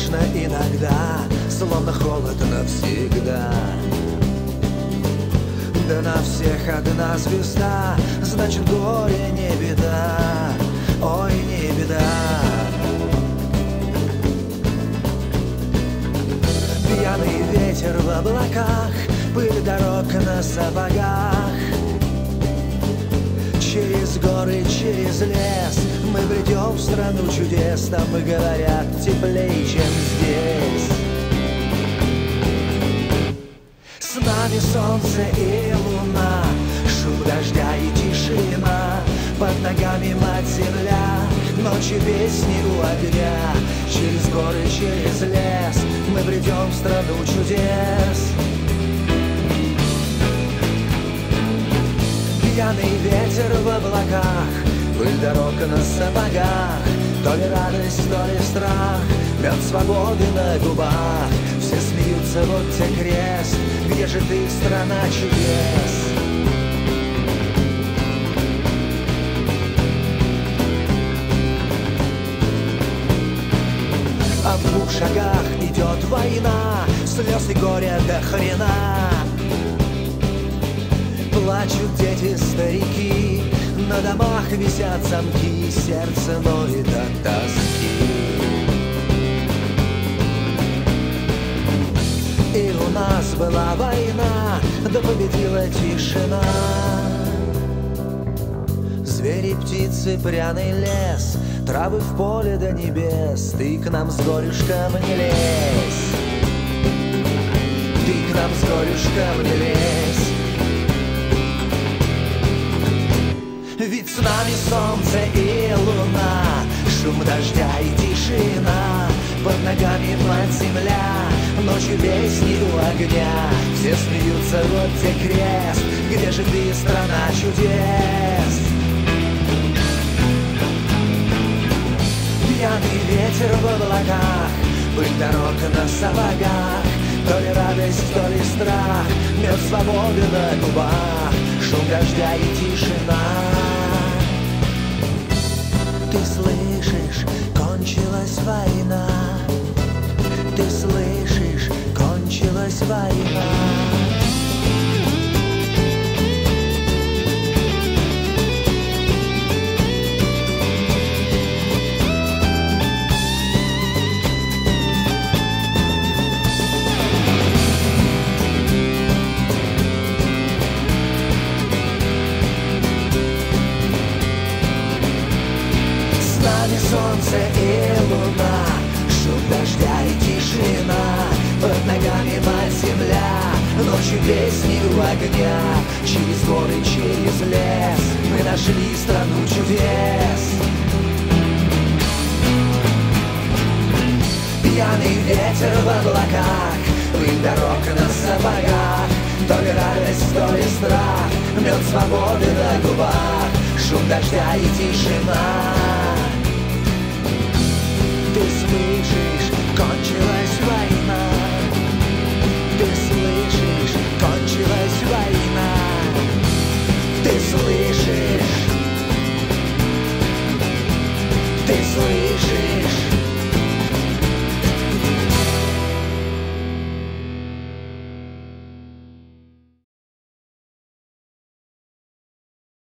Страшно иногда, словно холод навсегда. Да на всех одна звезда, значит горе не беда, ой, не беда. Пьяный ветер в облаках, пыль дорог на сапогах. Через горы, через лес мы бредем в страну чудес. Там, говорят, теплее, чем здесь. С нами солнце и луна, шум дождя и тишина. Под ногами мать-земля, ночью песни у огня. Через горы, через лес мы бредем в страну чудес. Пьяный ветер в облаках, пыль дорог на сапогах. То ли радость, то ли страх, мед свободы на губах. Все смеются, вот тебе крест, где же ты, страна чудес? А в 2 шагах идет война, слез и горя до хрена. Плачут дети, старики, на домах висят замки, сердце ноет от тоски. И у нас была война, да победила тишина. Звери, птицы, пряный лес, травы в поле до небес. Ты к нам с горюшком не лезь, ты к нам с горюшком не лезь. Ведь с нами солнце и луна, шум дождя и тишина. Под ногами мать-земля, ночью песни у огня. Все смеются, вот тебе крест, где же ты, страна чудес? Пьяный ветер в облаках, пыль дорог на сапогах. То ли радость, то ли страх, мед свободы на губах. Шум дождя и тишина. Ты слышишь, кончилась война. Ты слышишь, кончилась война. Солнце и луна, шум дождя и тишина. Под ногами мать-земля, ночью песни у огня. Через горы, через лес мы нашли страну чудес. Пьяный ветер в облаках, пыль дорог на сапогах. То ли радость, то ли страх, мед свободы на губах. Шум дождя и тишина. Ты слышишь, кончилась война. Ты слышишь, кончилась война. Ты слышишь, ты слышишь.